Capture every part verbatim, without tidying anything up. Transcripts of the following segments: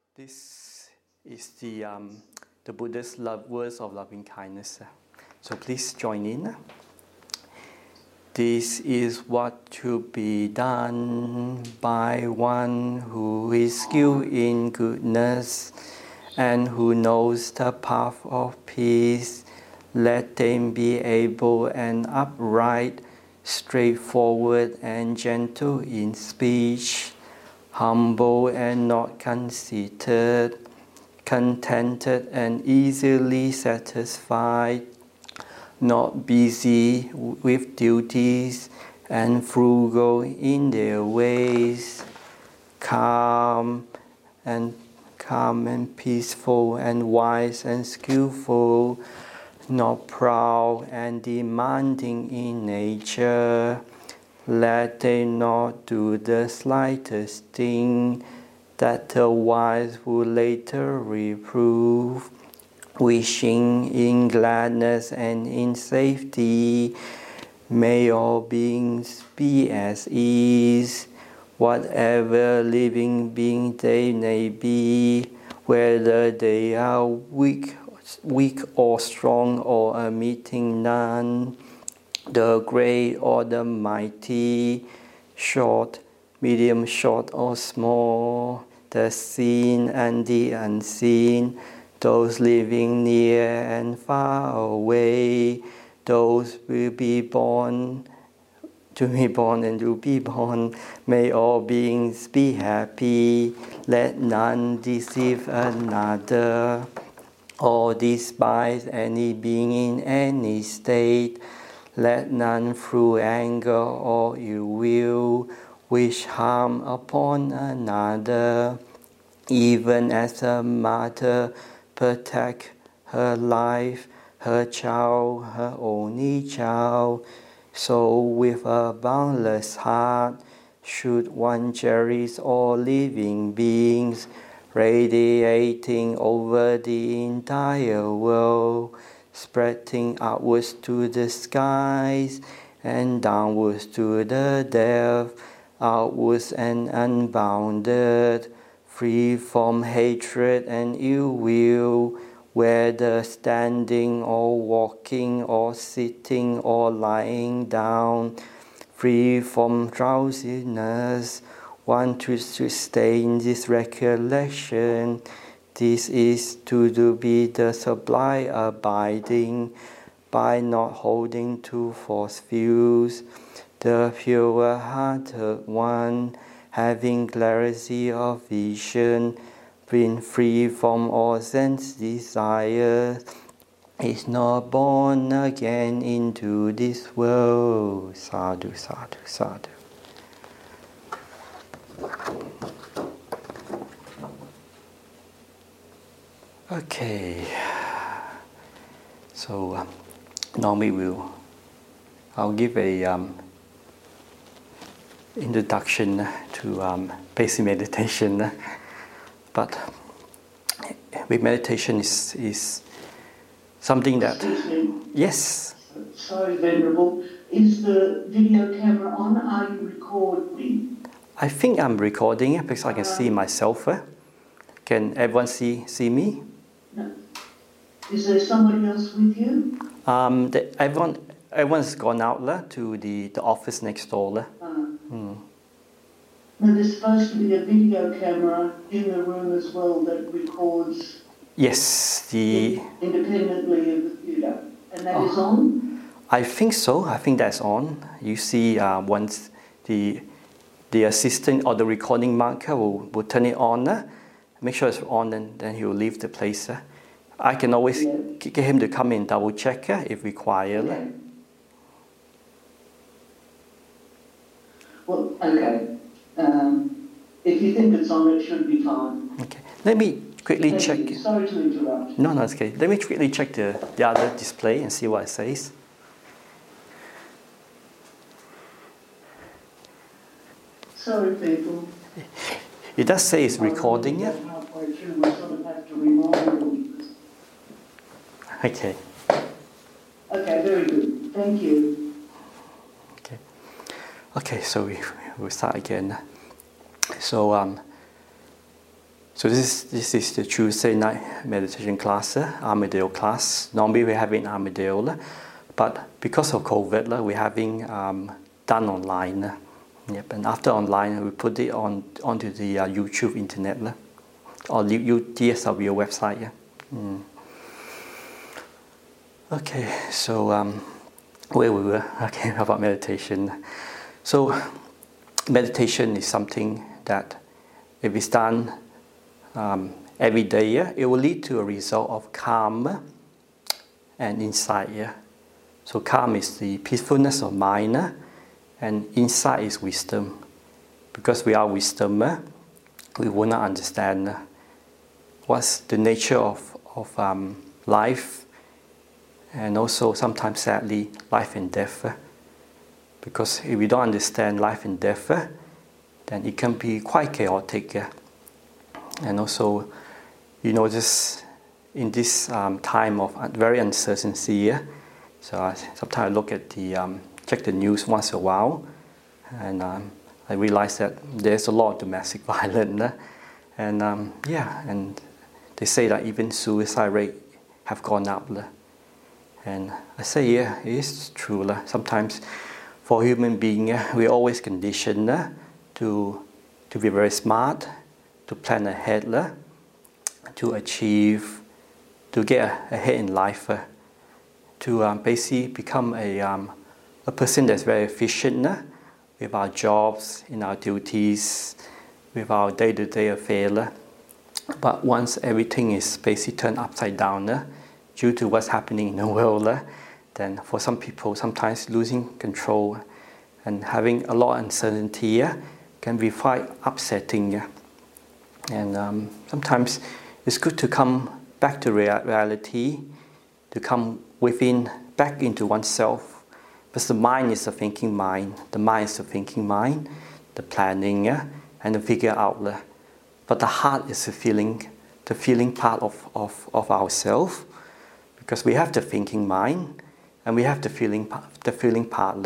This is the, um, the Buddha's love, words of loving kindness. So please join in. This is what should be done by one who is skilled in goodness and who knows the path of peace. Let them be able and upright, straightforward and gentle in speech, humble and not conceited, contented and easily satisfied, not busy with duties and frugal in their ways, calm and calm and peaceful and wise and skillful, not proud and demanding in nature. Let them not do the slightest thing that the wise will later reprove, wishing in gladness and in safety. May all beings be at ease, whatever living being they may be, whether they are weak, weak or strong or omitting none, the great or the mighty, short, medium, short or small, the seen and the unseen, those living near and far away, those will be born, to be born and to be born. May all beings be happy. Let none deceive another or despise any being in any state. Let none through anger or ill will wish harm upon another. Even as a mother protect her life, her child, her only child, so with a boundless heart should one cherish all living beings, radiating over the entire world, spreading upwards to the skies and downwards to the depths, outwards and unbounded, free from hatred and ill will, whether standing or walking or sitting or lying down, free from drowsiness. One chooses to stay in this recollection. This is to do be the sublime abiding by not holding to false views. The pure-hearted one, having clarity of vision, being free from all sense desires, is not born again into this world. Sadhu, sadhu, sadhu. Okay, so um, normally we'll, I'll give a um, introduction to um, basic meditation, but with meditation is is something that yes. Sorry, Venerable. Is the video camera on? Are you recording? I think I'm recording it because I can uh, see myself. Eh? Can everyone see see me? No. Is there somebody else with you? Um, the, everyone everyone's gone out la, to the, the office next door. La. Uh, hmm. No, there's supposed to be a video camera in the room as well that records. Yes, the independently of the computer, and that oh, is on. I think so. I think that's on. You see, uh, once the the assistant or the recording marker will, will turn it on. Uh, make sure it's on, and then he will leave the place. Uh. I can always yeah. get him to come in, double check uh, if required. Okay. Well, okay. Um, if you think it's on, it should be fine. Okay. Let me quickly Thank check. You. Sorry to interrupt. No, no, it's okay. Let me quickly check the, the other display and see what it says. Sorry, people. It does say it's recording. Yeah? Halfway through, we sort of have to remind them. Okay. Okay, very good. Thank you. Okay. Okay, so we we'll start again. So um. So this is, this is the Tuesday night meditation class, uh, Armadale class. Normally we're having Armadale, but because of COVID, we're having um, done online. Uh, yep. And after online, we put it on onto the uh, YouTube internet uh, or D S W website. Yeah. Mm. Okay, so um, where we were, okay, about meditation. So meditation is something that if it's done um, every day, yeah, it will lead to a result of calm and insight. Yeah? So calm is the peacefulness of mind, uh, and insight is wisdom. Because we are wisdom, uh, we will not understand uh, what's the nature of, of um, life, and also sometimes sadly life and death. Uh, because if we don't understand life and death, uh, then it can be quite chaotic. Uh, and also, you know, just in this um, time of very uncertainty, uh, so I, sometimes I look at the, um, check the news once in a while, and um, I realize that there's a lot of domestic violence. Uh, and um, yeah, and they say that even suicide rate have gone up. Uh, And I say, yeah, it is true. Uh, sometimes for human being, uh, we're always conditioned uh, to, to be very smart, to plan ahead, uh, to achieve, to get ahead in life, uh, to um, basically become a, um, a person that's very efficient uh, with our jobs, in our duties, with our day-to-day affairs. Uh, but once everything is basically turned upside down, uh, due to what's happening in the world, uh, then for some people, sometimes losing control and having a lot of uncertainty uh, can be quite upsetting. Uh, and um, sometimes it's good to come back to rea- reality, to come within, back into oneself. Because the mind is a thinking mind, the mind is a thinking mind, the planning uh, and the figure out. Uh, but the heart is the feeling, the feeling part of, of, of ourselves. Because we have the thinking mind, and we have the feeling, the feeling part.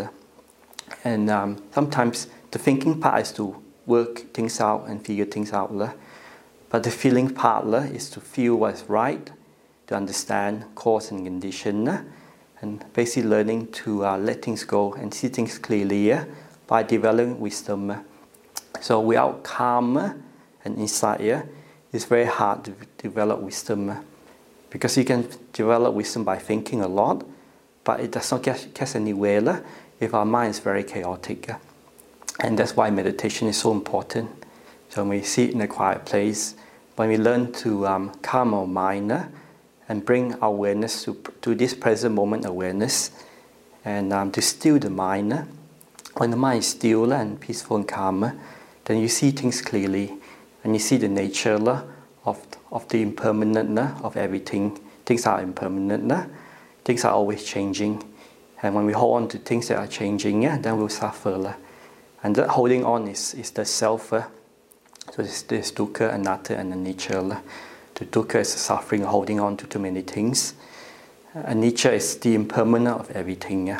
And um, sometimes the thinking part is to work things out and figure things out. But the feeling part is to feel what's right, to understand cause and condition, and basically learning to uh, let things go and see things clearly by developing wisdom. So without calm and insight, it's very hard to develop wisdom. Because you can develop wisdom by thinking a lot, but it does not get, get anywhere if our mind is very chaotic. And that's why meditation is so important. So when we sit in a quiet place, when we learn to um, calm our mind and bring our awareness to, to this present moment awareness, and um, to still the mind, when the mind is still and peaceful and calm, then you see things clearly, and you see the nature of of the impermanent of everything. Things are impermanent. Things are always changing. And when we hold on to things that are changing, then we'll suffer. And that holding on is, is the self. So this, this dukkha, anatta, and anicca. The dukkha is the suffering, holding on to too many things. Anicca is the impermanent of everything.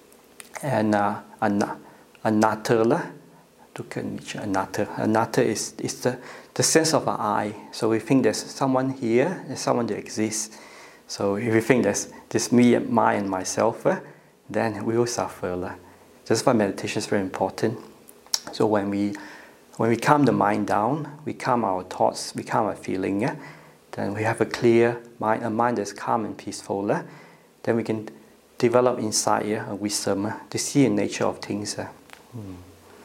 And uh, anatta, dukkha, anicca, anatta. Anatta is, is the The sense of our I. So we think there's someone here, there's someone that exists. So if we think there's this me, my, and myself, uh, then we will suffer. Uh. That's why meditation is very important. So when we when we calm the mind down, we calm our thoughts, we calm our feeling, uh, then we have a clear mind, a mind that's calm and peaceful. Uh, then we can develop insight, uh, and wisdom, uh, to see the nature of things. Uh. Hmm.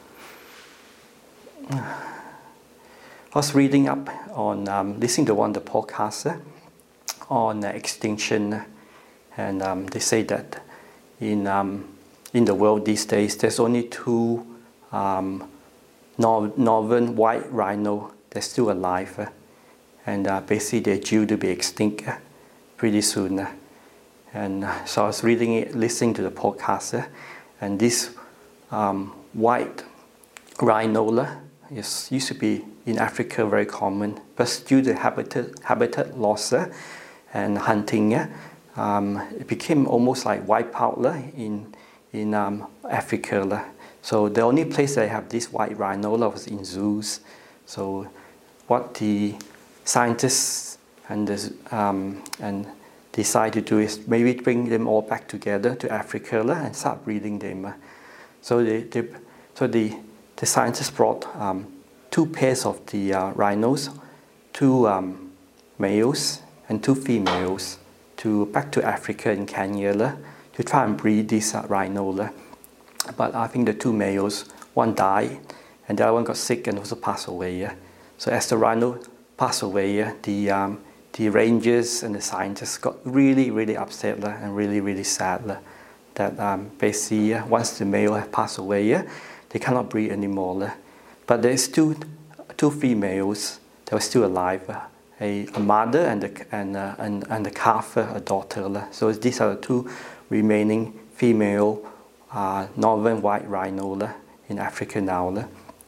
I was reading up on, um, listening to one of the podcasts uh, on uh, extinction, and um, they say that in um, in the world these days, there's only two um, nor- northern white rhino that's still alive, uh, and uh, basically they're due to be extinct uh, pretty soon. Uh, and uh, so I was reading it, listening to the podcast, uh, and this um, white rhino uh, is used to be in Africa very common, but due to habitat habitat loss uh, and hunting, uh, um, it became almost like wiped out uh, in in um, Africa. Uh. So the only place that have this white rhino was in zoos. So what the scientists and this, um, and decide to do is maybe bring them all back together to Africa la, and start breeding them. Uh. So they, they so the the scientists brought um, two pairs of the uh, rhinos, two um, males and two females, to back to Africa in Kenya la, to try and breed these uh, rhino la. But I think the two males, one died, and the other one got sick and also passed away. Yeah? So as the rhino passed away, yeah, the um, the rangers and the scientists got really, really upset la, and really, really sad la, that um, basically yeah, once the male has passed away, yeah, they cannot breed anymore. La. But there's still two females that were still alive, uh, a, a mother and the and, uh, and and the calf, uh, a daughter. La. So these are the two remaining female uh, northern white rhino la, in Africa now. La.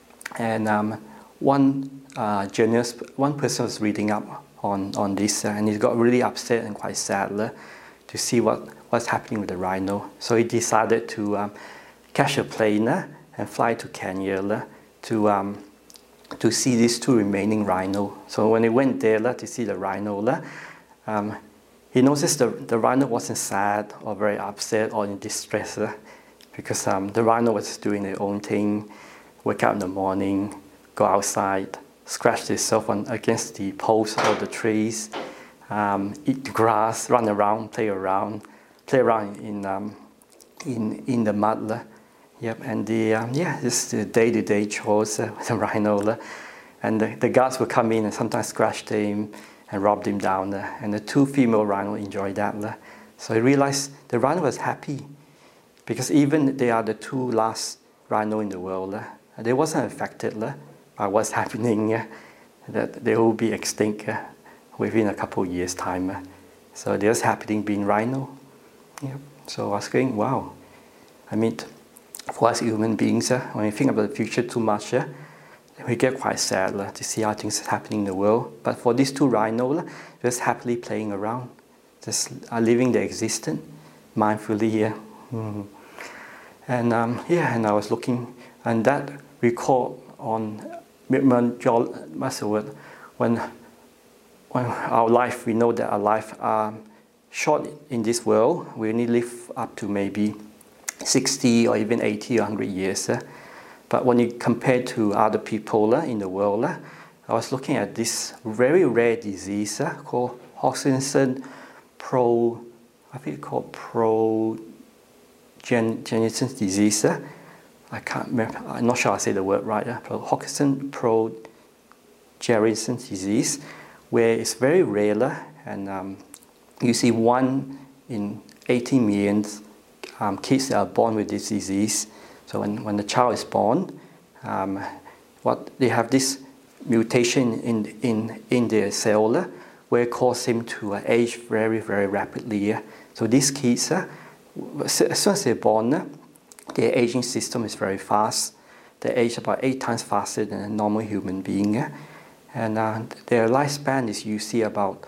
And um, one uh, journalist, one person was reading up on, on this, uh, and he got really upset and quite sad uh, to see what, what's happening with the rhino. So he decided to um, catch a plane uh, and fly to Kenya uh, to, um, to see these two remaining rhino. So when he went there uh, to see the rhino, uh, um, he noticed the, the rhino wasn't sad or very upset or in distress uh, because um, the rhino was doing their own thing, wake up in the morning, go outside, scratch itself on against the posts or the trees, um, eat the grass, run around, play around, play around in um, in in the mud. Yep, and the um, yeah, this is the day-to-day chores uh, with the rhino, and the, the guards would come in and sometimes scratch them and rub them down, uh, and the two female rhino enjoyed that. Uh. So I realized the rhino was happy because even they are the two last rhino in the world, uh, they wasn't affected uh, by what's happening, uh, that they will be extinct uh, within a couple of years' time. Uh. So they're just happy being rhino. Yep. So I was going, wow. I mean, for us human beings, uh, when we think about the future too much, uh, we get quite sad uh, to see how things are happening in the world. But for these two rhinos, uh, just happily playing around, just uh, living their existence mindfully here. Uh. Mm. And um, yeah, and I was looking, and that recalled on what's the word? When, when our life, we know that our life are short in this world. We only live up to maybe sixty or even eighty or one hundred years. Uh. But when you compare to other people uh, in the world, uh, I was looking at this very rare disease uh, called Hodgkinson pro, I think it's called progenesis disease. Uh. I can't remember, I'm not sure I say the word right, uh, Hodgkinson progenesis disease, where it's very rare, and um, you see one in eighteen million um, kids that are born with this disease. So when, when the child is born, um, what they have this mutation in, in, in their cell uh, where it causes them to uh, age very, very rapidly. Uh. So these kids, uh, as soon as they're born, uh, their aging system is very fast. They age about eight times faster than a normal human being. Uh, and uh, their lifespan is usually about,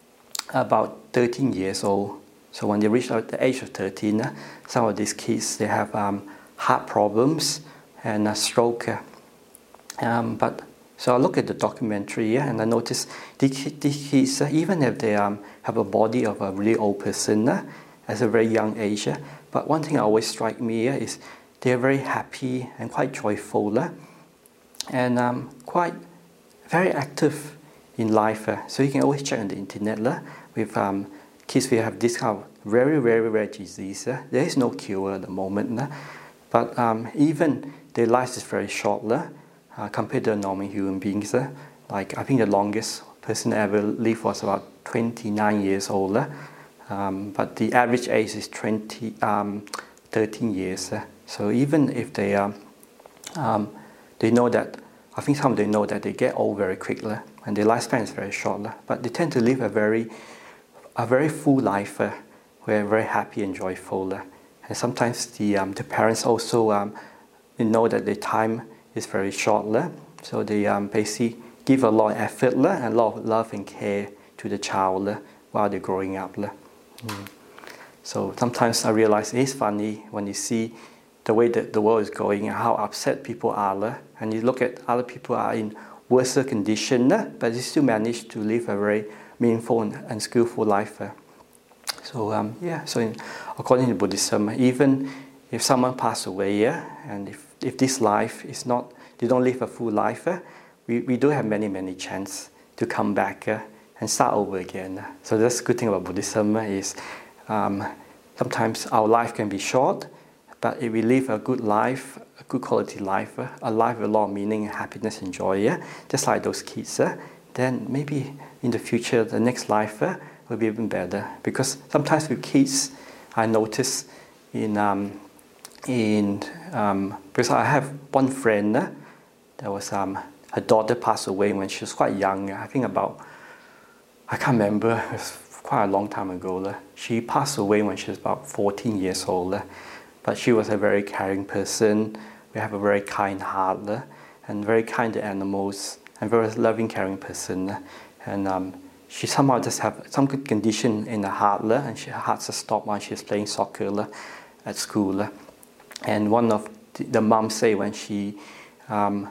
about thirteen years old. So when they reach the age of thirteen, uh, some of these kids, they have um, heart problems and a stroke. Uh, um, but so I look at the documentary uh, and I notice these kids, uh, even if they um, have a body of a really old person uh, at a very young age, uh, but one thing that always strikes me uh, is they're very happy and quite joyful uh, and um, quite very active in life. Uh. So you can always check on the internet uh, with um, kids who have this kind of very, very rare disease. Uh. There is no cure at the moment. Uh. But um, even their life is very short uh, compared to normal human beings. Uh. Like I think the longest person ever lived was about twenty-nine years old. Uh. Um, but the average age is twenty, um, thirteen years. Uh. So even if they um, um, they know that, I think some of them know that they get old very quickly and their lifespan is very short. Uh. But they tend to live a very, a very full life uh, where they're very happy and joyful. Uh. And sometimes the, um, the parents also um, they know that their time is very short. Uh. So they um, basically give a lot of effort uh, and a lot of love and care to the child uh, while they're growing up. Uh. Mm. So sometimes I realize it's funny when you see the way that the world is going and how upset people are. Uh, and you look at other people are in worse condition, uh, but they still manage to live a very meaningful and, and skillful life. Uh. So um, yeah, so in, according to Buddhism, even if someone passes away, yeah, and if, if this life is not, they don't live a full life, uh, we, we do have many, many chances to come back uh, and start over again. So that's the good thing about Buddhism uh, is um, sometimes our life can be short, but if we live a good life, a good quality life, uh, a life with a lot of meaning and happiness and joy, yeah, just like those kids, uh, then maybe in the future, the next life uh, will be even better. Because sometimes with kids, I notice in, um, in um, because I have one friend, uh, that was, um, her daughter passed away when she was quite young, I think about, I can't remember, it was quite a long time ago. Uh. She passed away when she was about fourteen years old, uh. But she was a very caring person. We have a very kind heart, uh, and very kind to animals, and very loving, caring person. Uh. And um, she somehow just have some good condition in her heart, uh, and she, her heart just stopped while she was playing soccer uh, at school. Uh. And one of the, the moms say when she um,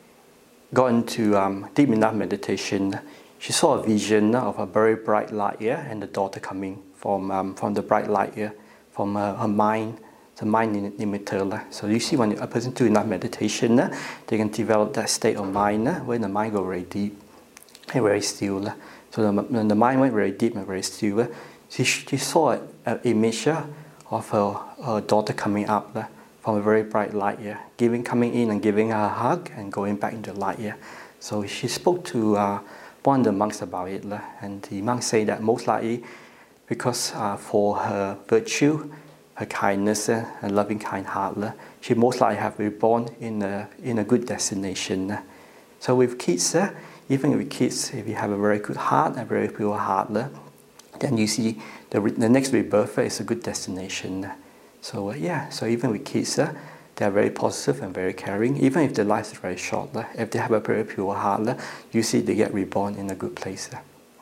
got into um, deep enough meditation, she saw a vision of a very bright light, yeah, and the daughter coming from um, from the bright light, yeah, from uh, her mind, the mind emitter. So you see, when a person do enough meditation, they can develop that state of mind when the mind goes very deep and very still. So the, when the mind went very deep and very still, she, she saw an image of her, her daughter coming up from a very bright light, yeah, giving, coming in and giving her a hug and going back into the light, yeah. So she spoke to uh, one of the monks about it, and the monk said that most likely because uh, for her virtue, her kindness, uh, and loving kind heart, she most likely have been born in a, in a good destination. So with kids, uh, even with kids, if you have a very good heart, a very pure heart, then you see the, the next rebirth is a good destination. So uh, yeah, so even with kids, uh, they are very positive and very caring. Even if their life is very short, uh, if they have a very pure heart, uh, you see they get reborn in a good place. Uh.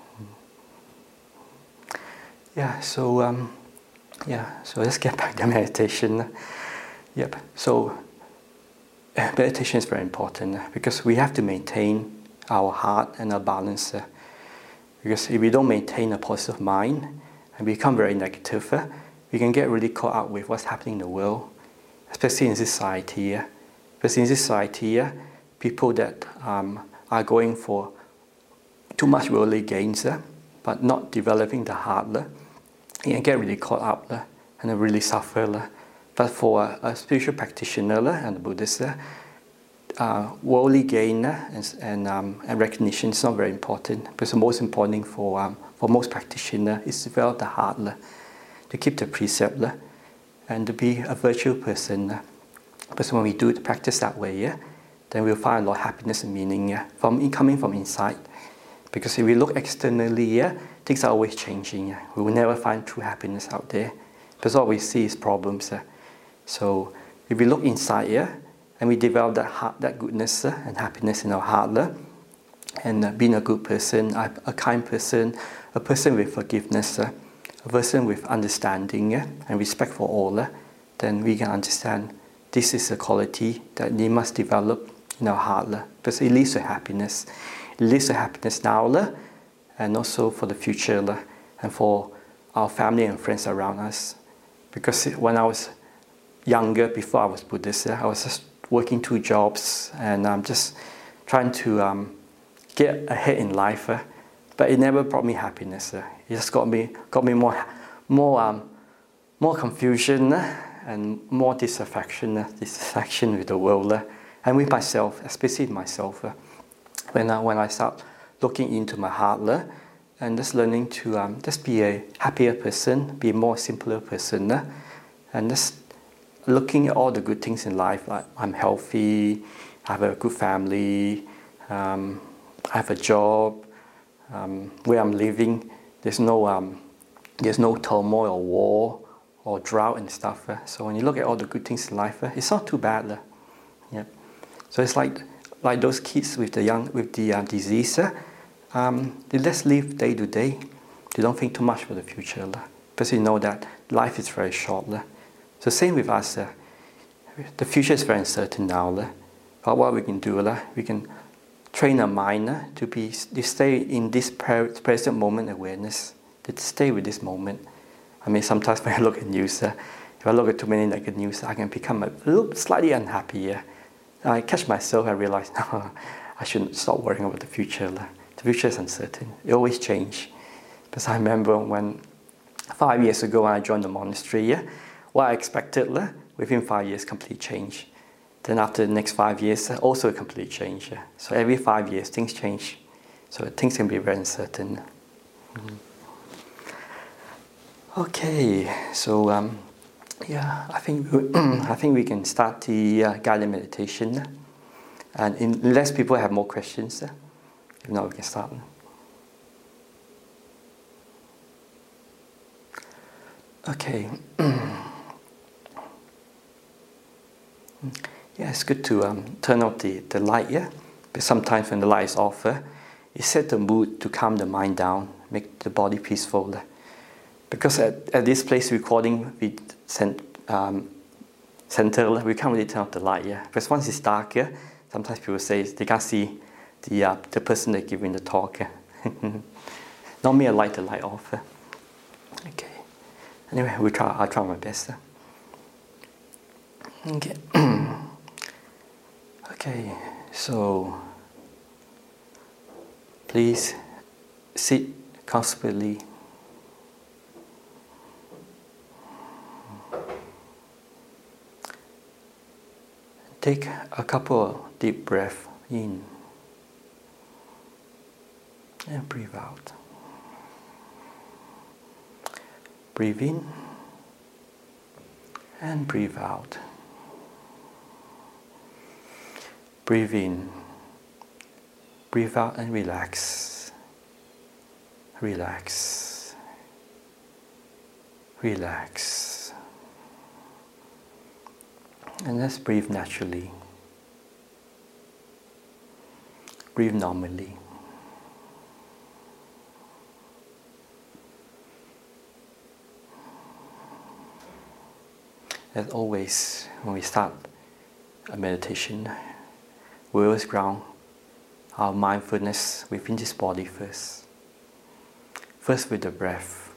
Yeah, so um, yeah, so let's get back to meditation. Yep. So uh, meditation is very important uh, because we have to maintain our heart and our balance. Uh, because if we don't maintain a positive mind and become very negative, uh, we can get really caught up with what's happening in the world, especially in society. Uh, because in society, uh, people that um, are going for too much worldly gains, uh, but not developing the heart, uh, you can get really caught up uh, and really suffer. Uh. But for a, a spiritual practitioner uh, and a Buddhist, uh, uh, worldly gain uh, and, and, um, and recognition is not very important. Because the most important thing for, um, for most practitioners is to develop the heart, uh, to keep the precept, uh, and to be a virtual person. Uh. Because when we do the practice that way, uh, then we'll find a lot of happiness and meaning uh, from coming from inside. Because if we look externally, uh, things are always changing. Uh. We will never find true happiness out there. Because all we see is problems. Uh. So if we look inside, uh, and we develop that heart, that goodness uh, and happiness in our heart, uh, and uh, being a good person, a, a kind person, a person with forgiveness, uh, a person with understanding uh, and respect for all, uh, then we can understand this is a quality that we must develop in our heart, uh, because it leads to happiness. It leads to happiness now, uh, and also for the future, uh, and for our family and friends around us. Because when I was younger, before I was Buddhist, uh, I was just working two jobs, and I'm um, just trying to um, get ahead in life, uh, but it never brought me happiness. Uh. It just got me got me more more um, more confusion uh, and more dissatisfaction, uh, dissatisfaction with the world uh, and with myself, especially myself. Uh. When I when I start looking into my heart uh, and just learning to um, just be a happier person, be a more simpler person, uh, and just looking at all the good things in life, like I'm healthy, I have a good family, um, I have a job, um, where I'm living, there's no um, there's no turmoil or war or drought and stuff. Uh. So when you look at all the good things in life, uh, it's not too bad. Uh. Yeah. So it's like like those kids with the young with the uh, disease. Uh, um, they just live day to day. They don't think too much for the future, uh, because you know that life is very short. Uh. So same with us. Uh, the future is very uncertain now. Uh, but what we can do, uh, we can train our mind uh, to be to stay in this present moment awareness, to stay with this moment. I mean, sometimes when I look at news, uh, if I look at too many negative news, I can become a little slightly unhappy. Uh. I catch myself, I realize, no, I shouldn't stop worrying about the future. Uh. The future is uncertain. It always changes. Because I remember when five years ago when I joined the monastery, yeah, what I expected, uh, within five years, complete change. Then after the next five years, uh, also a complete change. Yeah. So every five years, things change. So things can be very uncertain. Mm-hmm. Okay, so um, yeah, I think we, I think we can start the uh, guided meditation, and in, unless people have more questions, uh, if not, we can start. Okay. Yeah, it's good to um, turn off the, the light, yeah? But sometimes when the light is off, uh, it sets the mood to calm the mind down, make the body peaceful. Uh, because at, at this place recording, we cent, um, center, we can't really turn off the light, yeah? Because once it's dark, yeah, sometimes people say they can't see the, uh, the person they're giving the talk. Yeah? Normally I light the light off. Uh. Okay. Anyway, we try, I'll try my best. Uh. Okay. Okay, so please sit comfortably. Take a couple of deep breaths in and breathe out. Breathe in and breathe out. Breathe in, breathe out and relax. Relax. Relax. And let's breathe naturally. Breathe normally. As always, when we start a meditation, we always ground our mindfulness within this body first. First with the breath.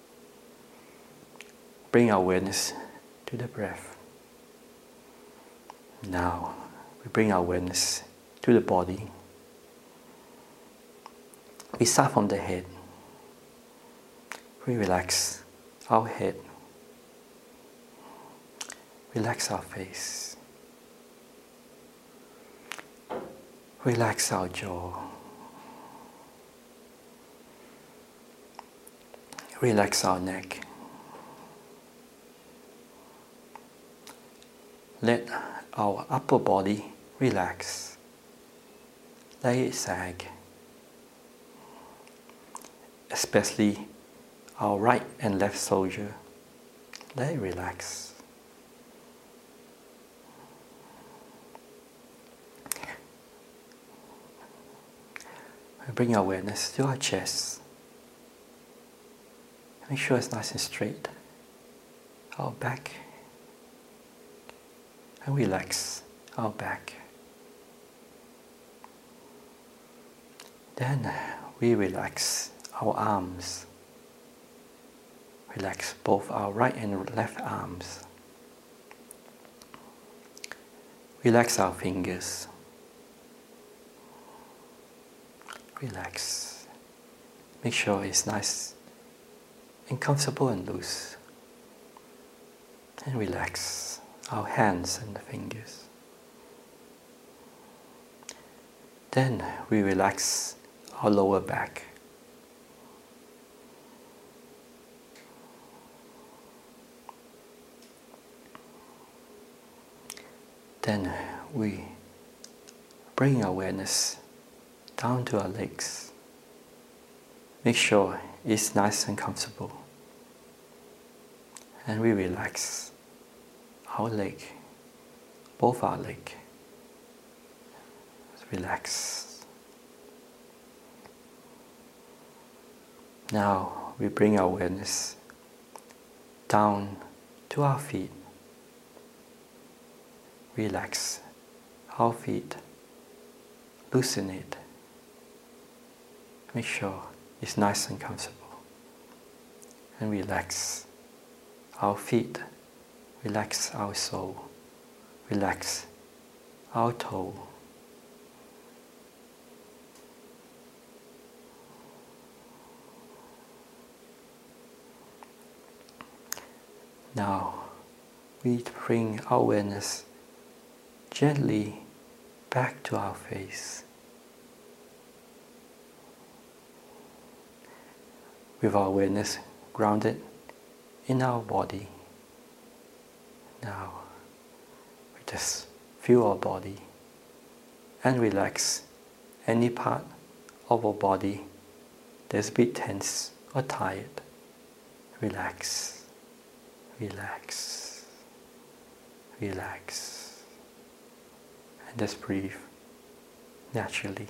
Bring our awareness to the breath. Now, we bring our awareness to the body. We start from the head. We relax our head. Relax our face. Relax our jaw. Relax our neck. Let our upper body relax. Let it sag. Especially our right and left shoulder. Let it relax. Bring awareness to our chest. Make sure it's nice and straight. Our back. And relax our back. Then we relax our arms. Relax both our right and left arms. Relax our fingers. Relax. Make sure it's nice and comfortable and loose. And relax our hands and the fingers. Then we relax our lower back. Then we bring awareness down to our legs. Make sure it's nice and comfortable. And we relax our leg, both our leg. Relax. Now we bring our awareness down to our feet. Relax our feet. loosen it. Make sure it's nice and comfortable. And relax our feet, relax our soul, relax our toe. Now we bring our awareness gently back to our face. With our awareness grounded in our body. Now we just feel our body and relax any part of our body that's a bit tense or tired. Relax, relax, relax. And just breathe naturally.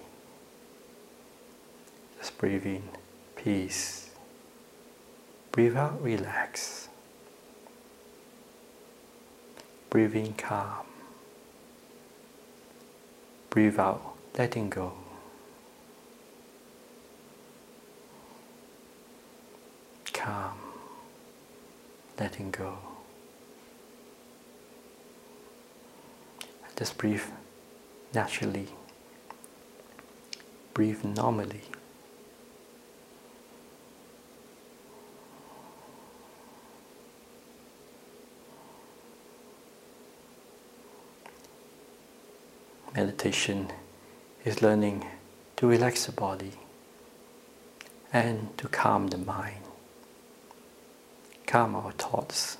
Just breathe in peace. Breathe out, relax. Breathe in, calm. Breathe out, letting go. Calm, letting go. Just breathe naturally. Breathe normally. Meditation is learning to relax the body and to calm the mind, calm our thoughts.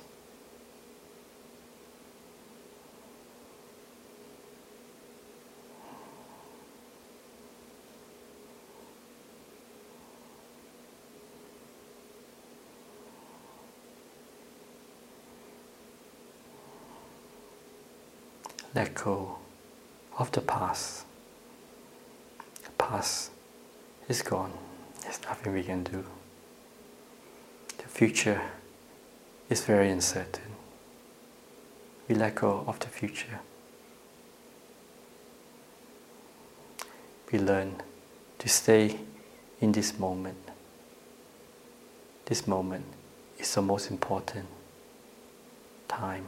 Let go of the past. The past is gone. There's nothing we can do. The future is very uncertain. We let go of the future. We learn to stay in this moment. This moment is the most important time.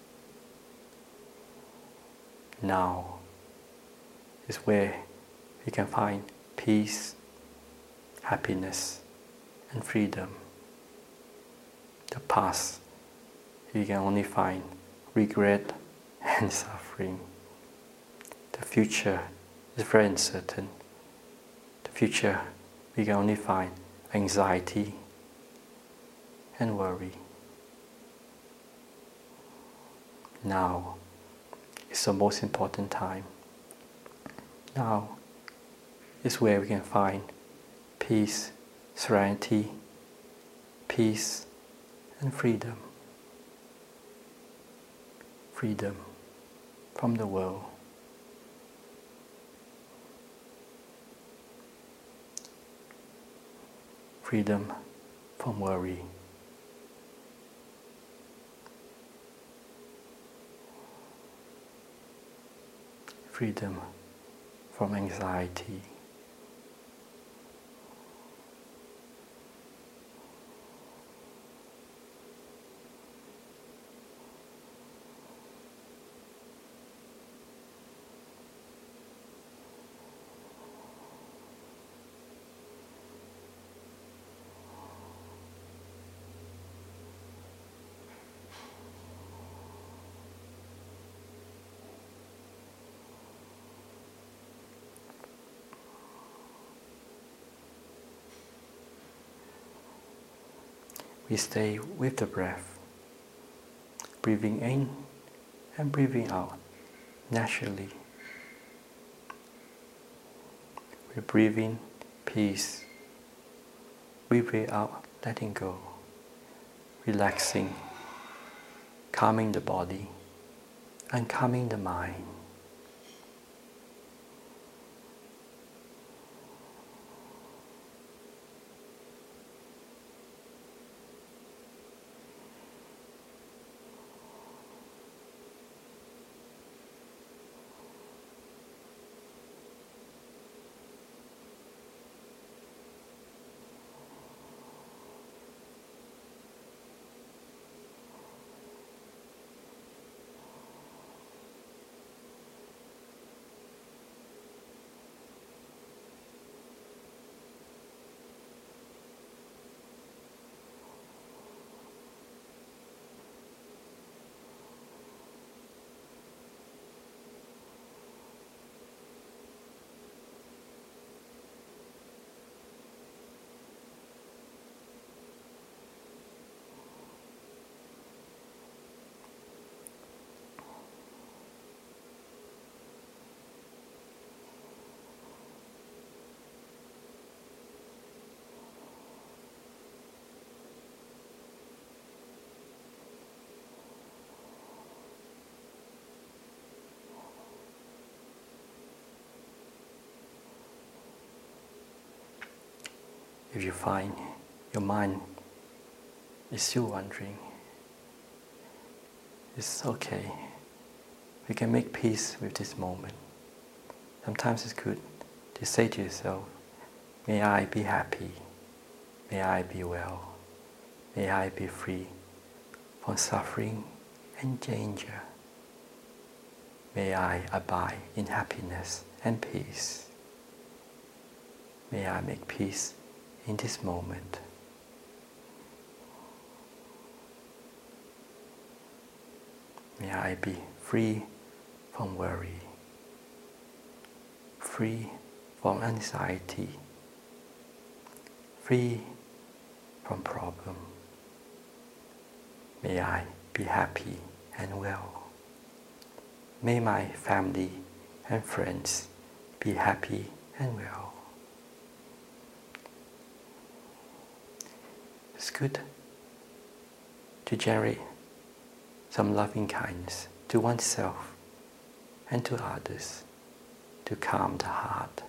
Now is where we can find peace, happiness, and freedom. The past, we can only find regret and suffering. The future is very uncertain. The future, we can only find anxiety and worry. Now is the most important time. Now is where we can find peace, serenity, peace, and freedom. Freedom from the world. Freedom from worry. Freedom from anxiety. We stay with the breath, breathing in and breathing out naturally. We breathe in peace, we breathe out letting go, relaxing, calming the body and calming the mind. If you find your mind is still wandering, it's okay. We can make peace with this moment. Sometimes it's good to say to yourself, may I be happy, may I be well, may I be free from suffering and danger. May I abide in happiness and peace. May I make peace in this moment. May I be free from worry, free from anxiety, free from problem. May I be happy and well. May my family and friends be happy and well. It's good to generate some loving kindness to oneself and to others, to calm the heart,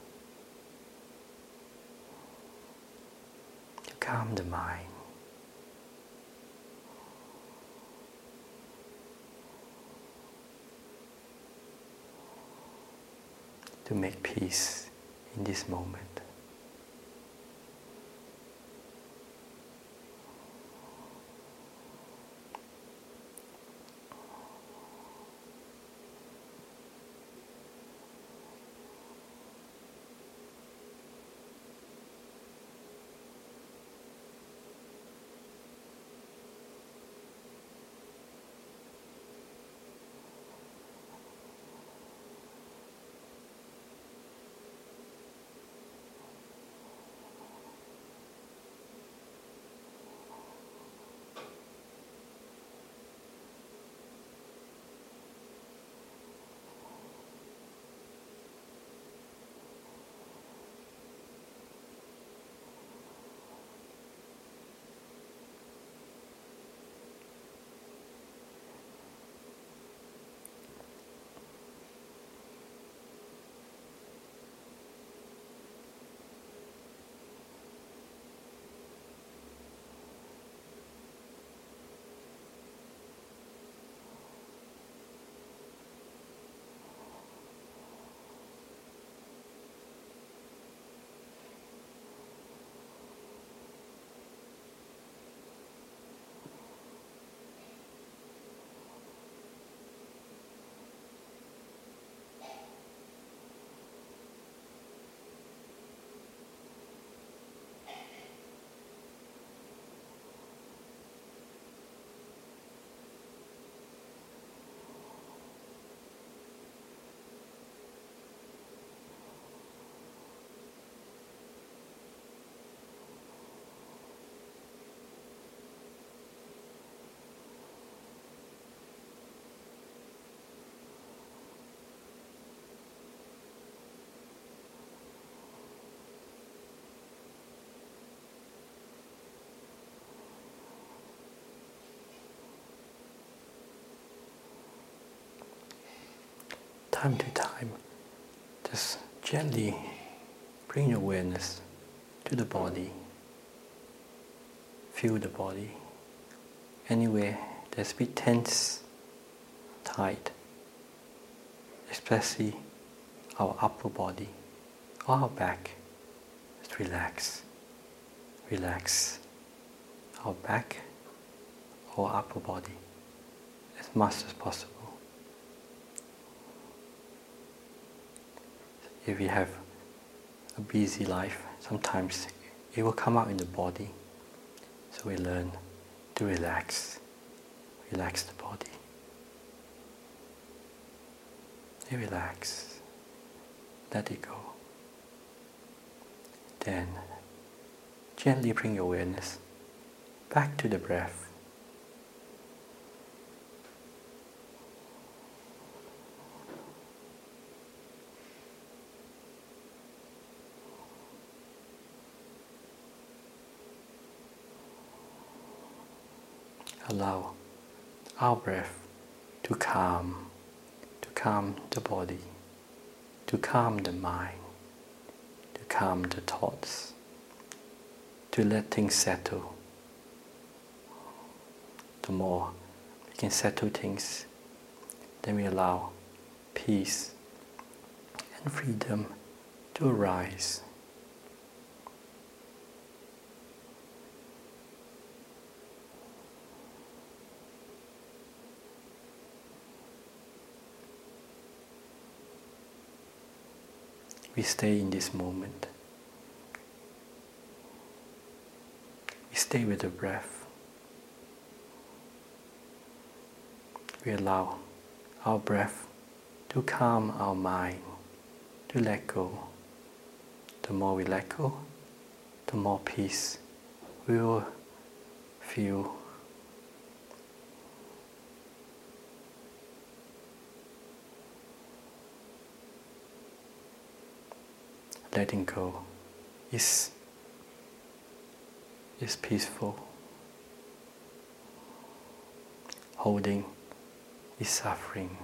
to calm the mind. To make peace in this moment. Time to time, just gently bring your awareness to the body. Feel the body. Anywhere that's a bit tense, tight, especially our upper body or our back. Just relax. Relax our back or upper body as much as possible. If we have a busy life, sometimes it will come out in the body. So we learn to relax. Relax the body. You relax. Let it go. Then gently bring your awareness back to the breath. Allow our breath to calm, to calm the body, to calm the mind, to calm the thoughts. to let things settle. The more we can settle things, then we allow peace and freedom to arise. We stay in this moment. We stay with the breath. We allow our breath to calm our mind, to let go. The more we let go, the more peace we will feel. Letting go is, is peaceful. Holding is suffering.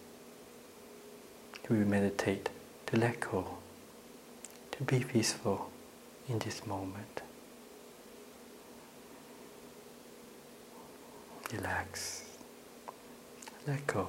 We meditate to let go, to be peaceful in this moment. Relax. Let go.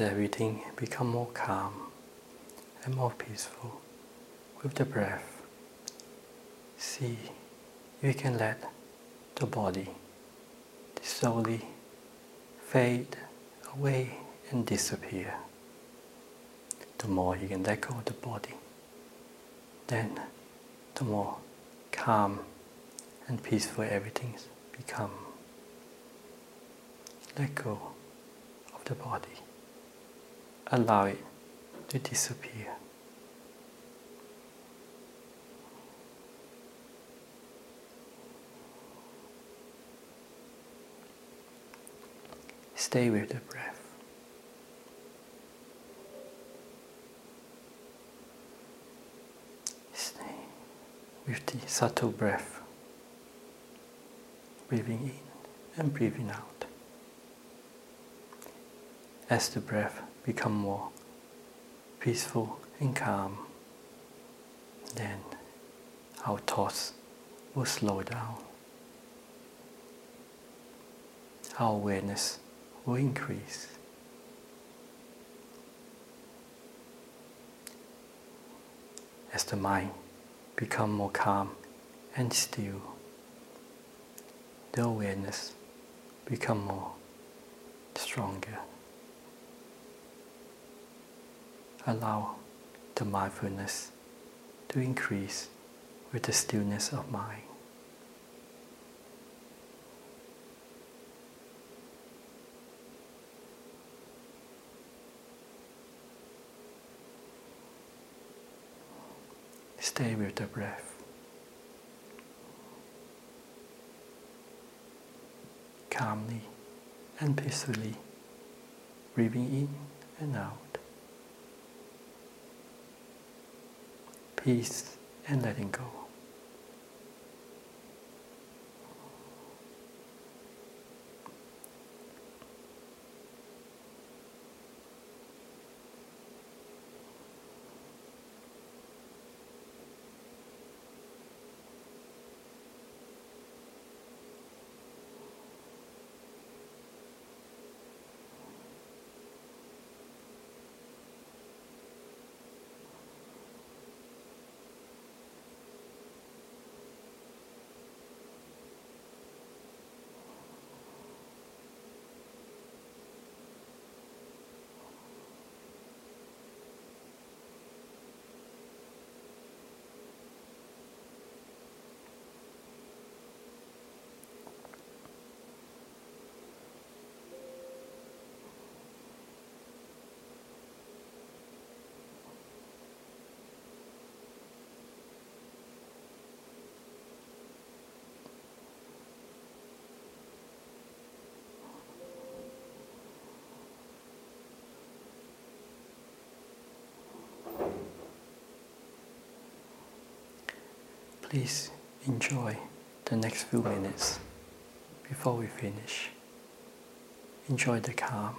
as everything becomes more calm and more peaceful with the breath, see if you can let the body slowly fade away and disappear. The more you can let go of the body, then the more calm and peaceful everything becomes. Let go of the body. Allow it to disappear. Stay with the breath. Stay with the subtle breath, breathing in and breathing out. As the breath becomes more peaceful and calm, then our thoughts will slow down. Our awareness will increase. As the mind becomes more calm and still, the awareness becomes more stronger. Allow the mindfulness to increase with the stillness of mind. Stay with the breath. Calmly and peacefully, breathing in and out. Peace and letting go. Please enjoy the next few minutes before we finish. Enjoy the calm.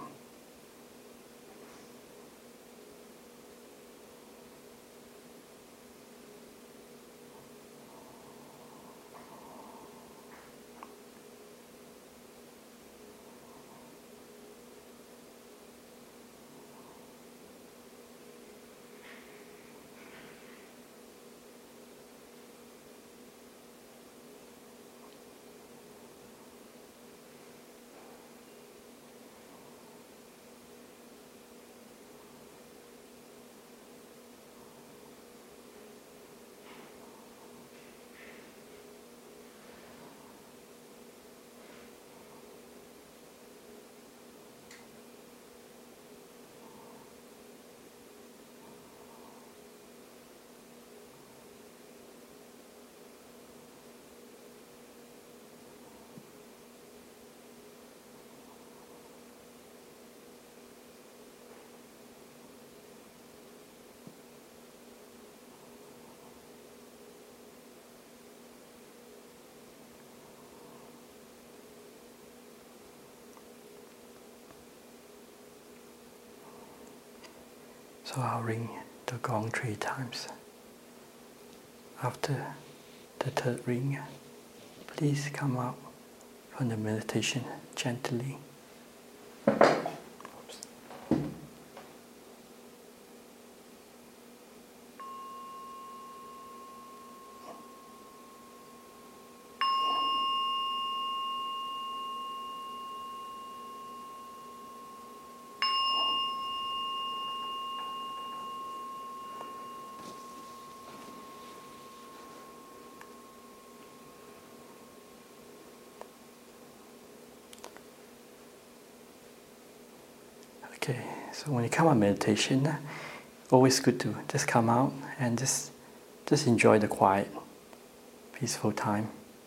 So I'll ring the gong three times. After the third ring, please come out from the meditation gently. Oops. Okay, so when you come out meditation, uh, always good to just come out and just just enjoy the quiet, peaceful time.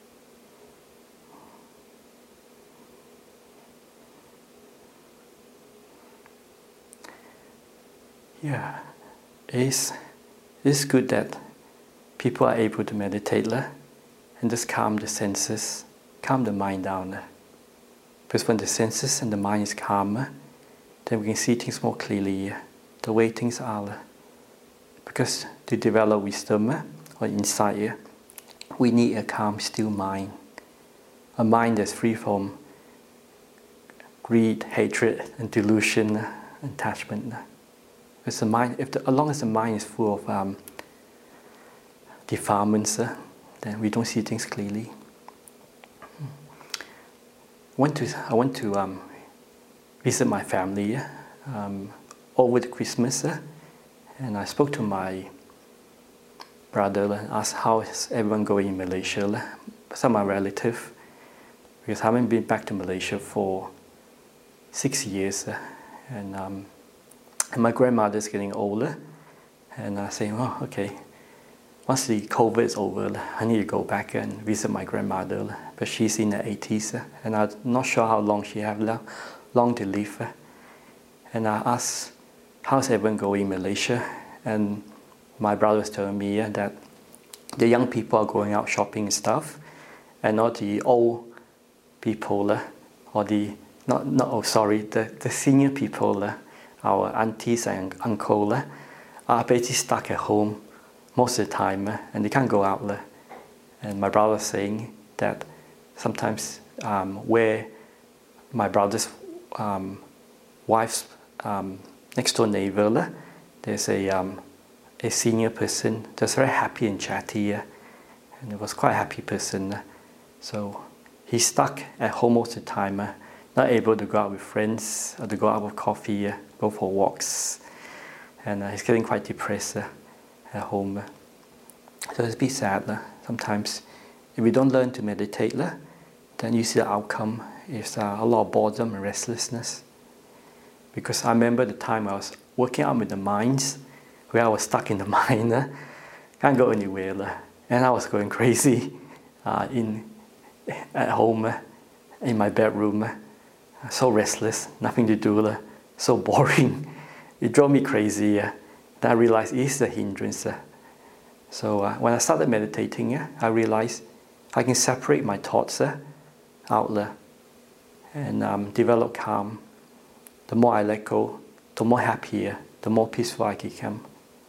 Yeah, it's, it's good that people are able to meditate uh, and just calm the senses, calm the mind down. Uh, because when the senses and the mind is calmer, then we can see things more clearly, uh, the way things are. Uh, because to develop wisdom uh, or insight, uh, we need a calm, still mind. A mind that's free from greed, hatred, and delusion, uh, attachment. Uh. Because the mind, if the, as long as the mind is full of um, defilements, uh, then we don't see things clearly. I went to, I went to um, visit my family um, over the Christmas, uh, and I spoke to my brother and asked how is everyone going in Malaysia. Some of my relatives, because I haven't been back to Malaysia for six years, uh, and, um, and my grandmother's getting older, and I say, oh, okay. Once the COVID is over, I need to go back and visit my grandmother, but she's in her eighties, and I'm not sure how long she has long to live. And I asked, how's everyone going in Malaysia? And my brother was telling me that the young people are going out shopping and stuff, and not the old people, or the, not, not oh sorry, the, the senior people, our aunties and uncles, are basically stuck at home most of the time, uh, and they can't go out. Uh, and my brother was saying that sometimes um, where my brother's um, wife's um, next door neighbor, uh, there's a, um, a senior person that's very happy and chatty, uh, and it was quite a happy person. Uh, so he's stuck at home most of the time, uh, not able to go out with friends, or to go out with coffee, uh, go for walks, and uh, he's getting quite depressed uh, at home. So it's a bit sad. Uh, sometimes if we don't learn to meditate, uh, then you see the outcome is uh, a lot of boredom and restlessness. Because I remember the time I was working out with the minds, where I was stuck in the mind, uh, can't go anywhere, uh, and I was going crazy uh, in at home, uh, in my bedroom, uh, so restless, nothing to do, uh, so boring. It drove me crazy. Uh, then I realized it's a hindrance. Uh, so uh, when I started meditating, uh, I realized I can separate my thoughts uh, out uh, and um, develop calm. The more I let go, the more happier, the more peaceful I become.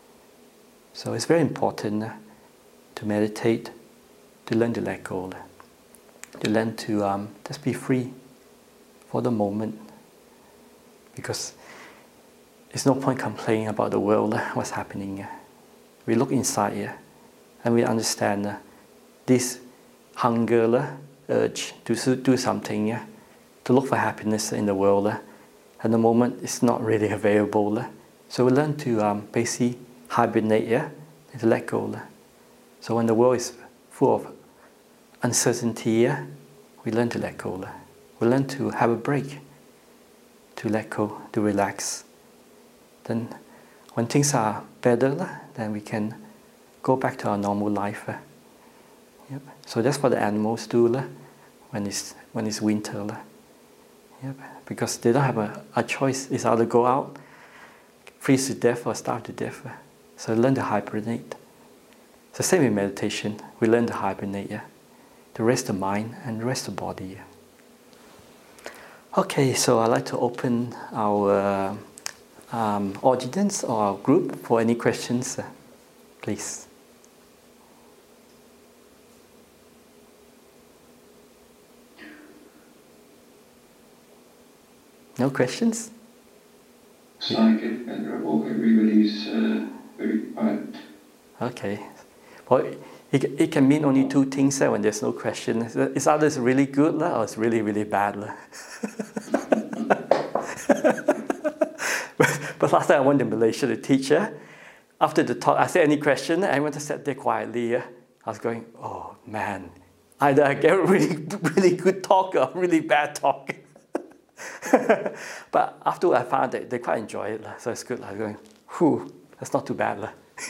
So it's very important uh, to meditate, to learn to let go, uh, to learn to um, just be free for the moment. Because there's no point complaining about the world, uh, what's happening. Uh, we look inside uh, and we understand uh, this hunger, uh, urge to do something, uh, to look for happiness in the world. Uh, at the moment, it's not really available. Uh, so we learn to um, basically hibernate uh, and to let go. Uh. So when the world is full of uncertainty, uh, we learn to let go. Uh. We learn to have a break, to let go, to relax. Then when things are better, then we can go back to our normal life. Yep. So that's what the animals do when it's, when it's winter. Yep. Because they don't have a, a choice. It's either go out, freeze to death, or starve to death. So learn to hibernate. It's the same in meditation. We learn to hibernate, yeah? To rest the mind and rest the body. Okay, so I'd like to open our uh, um, audience or our group for any questions, uh, please. No questions? Psychic, Venerable. Everybody's uh, very quiet. Okay. Well, it, it can mean only two things uh, when there's no question. It's either it's really good uh, or it's really, really bad. Uh. but, but last time I went to Malaysia to teach, uh, after the talk, I said any question, I went to sit there quietly. Uh, I was going, oh man, either I get a really, really good talk or a really bad talk. But after I found that they quite enjoy it, so it's good. Like going, whew, that's not too bad.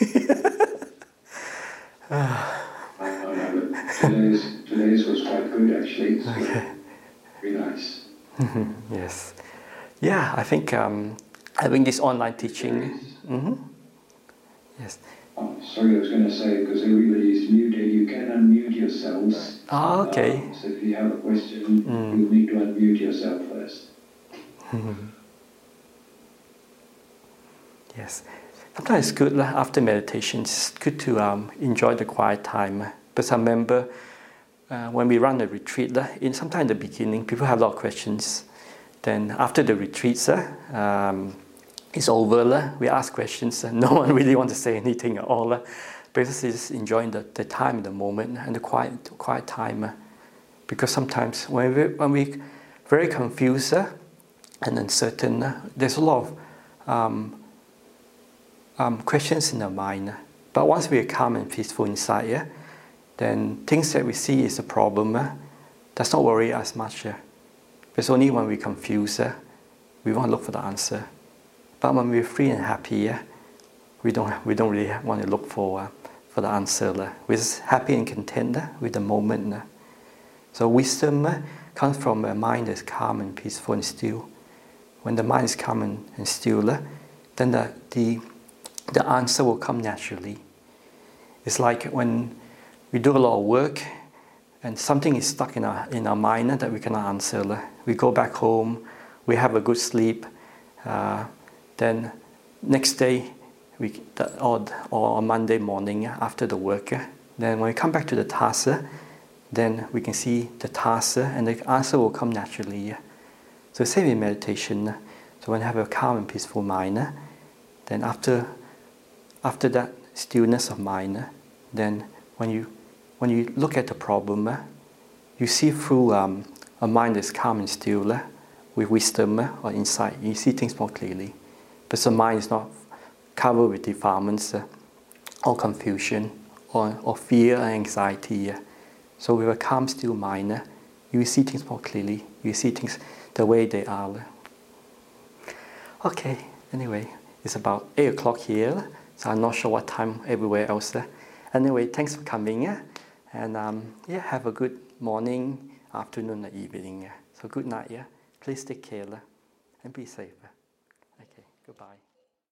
I know, but today's, today's was quite good actually. So okay. Very nice. Yes. Yeah, I think um, having this online teaching. Mm-hmm. Yes. Oh, sorry, I was going to say, because everybody's muted, you can unmute yourselves. Oh, okay. Um, so if you have a question, Mm. you'll need to unmute yourself first. Yes. Sometimes it's good like, after meditation, it's good to um, enjoy the quiet time. Because I remember uh, when we run a retreat, like, in sometime in the beginning, people have a lot of questions. Then after the retreats, uh, um, it's over, like, we ask questions, and no one really wants to say anything at all. Uh, because they're just enjoying the, the time, the moment, and the quiet, quiet time. Uh, because sometimes when we when we very confused uh, and uncertain, uh, there's a lot of um, Um, questions in our mind, but once we are calm and peaceful inside, yeah, then things that we see is a problem uh, does not worry us much. Uh, it's only when we're confused, uh, we want to look for the answer. But when we're free and happy, uh, we don't we don't really want to look for uh, for the answer. Uh, we're just happy and content uh, with the moment. Uh. So wisdom uh, comes from a mind that's calm and peaceful and still. When the mind is calm and, and still, uh, then the the the answer will come naturally. It's like when we do a lot of work and something is stuck in our in our mind that we cannot answer. We go back home, we have a good sleep, uh, then next day, we or, or on Monday morning after the work, then when we come back to the task, then we can see the task and the answer will come naturally. So same in meditation. So when you have a calm and peaceful mind, then after After that stillness of mind, then when you when you look at the problem, you see through um, a mind that's calm and still, with wisdom or insight. You see things more clearly, but the mind is not covered with defilements or confusion or, or fear and anxiety. So with a calm, still mind, you see things more clearly. You see things the way they are. Okay. Anyway, it's about eight o'clock here. So I'm not sure what time everywhere else. Anyway, thanks for coming. And um, yeah, have a good morning, afternoon, or evening. So good night. Yeah, please take care and be safe. Okay, goodbye.